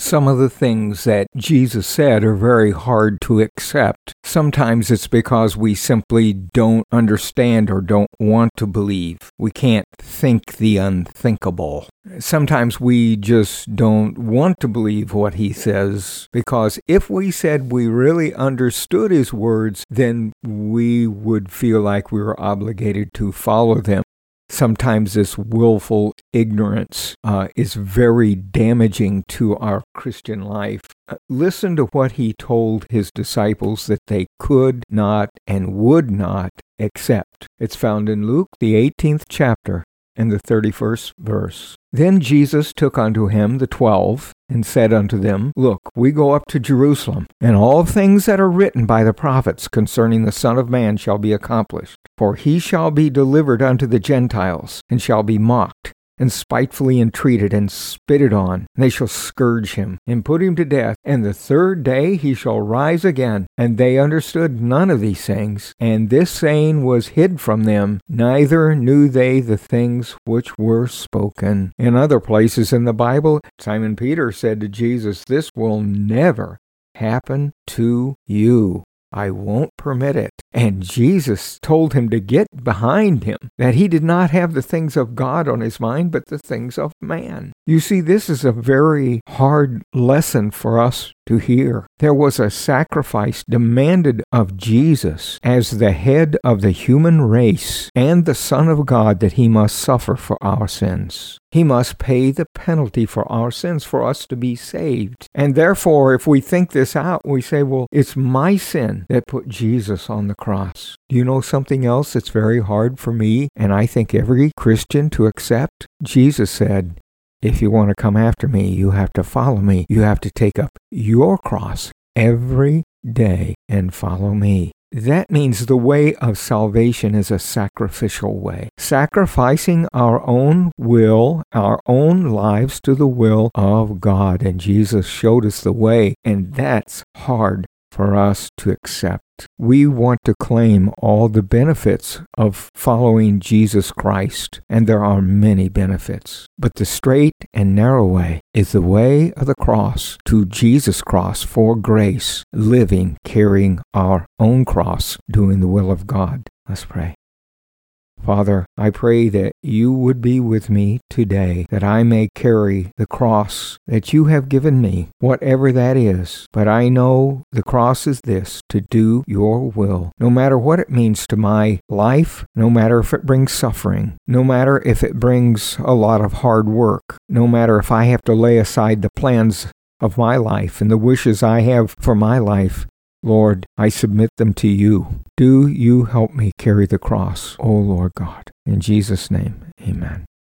Some of the things that Jesus said are very hard to accept. Sometimes it's because we simply don't understand or don't want to believe. We can't think the unthinkable. Sometimes we just don't want to believe what he says, because if we said we really understood his words, then we would feel like we were obligated to follow them. Sometimes this willful ignorance is very damaging to our Christian life. Listen to what he told his disciples that they could not and would not accept. It's found in Luke, the 18th chapter, and the 31st verse. Then Jesus took unto him the 12, and said unto them, Look, we go up to Jerusalem, and all things that are written by the prophets concerning the Son of Man shall be accomplished. For he shall be delivered unto the Gentiles, and shall be mocked, and spitefully entreated, and spitted on. They shall scourge him, and put him to death, and the third day he shall rise again. And they understood none of these things, and this saying was hid from them, neither knew they the things which were spoken. In other places in the Bible, Simon Peter said to Jesus, This will never happen to you. I won't permit it. And Jesus told him to get behind him, that he did not have the things of God on his mind, but the things of man. You see, this is a very hard lesson for us to hear. There was a sacrifice demanded of Jesus as the head of the human race and the Son of God, that he must suffer for our sins. He must pay the penalty for our sins for us to be saved. And therefore, if we think this out, we say, well, it's my sin that put Jesus on the cross. Do you know something else that's very hard for me, and I think every Christian, to accept? Jesus said, if you want to come after me, you have to follow me. You have to take up your cross every day and follow me. That means the way of salvation is a sacrificial way. Sacrificing our own will, our own lives to the will of God. And Jesus showed us the way, and that's hard for us to accept. We want to claim all the benefits of following Jesus Christ, and there are many benefits. But the straight and narrow way is the way of the cross to Jesus' cross for grace, living, carrying our own cross, doing the will of God. Let's pray. Father, I pray that you would be with me today, that I may carry the cross that you have given me, whatever that is. But I know the cross is this, to do your will, no matter what it means to my life, no matter if it brings suffering, no matter if it brings a lot of hard work, no matter if I have to lay aside the plans of my life and the wishes I have for my life. Lord, I submit them to you. Do you help me carry the cross, O Lord God. In Jesus' name, amen.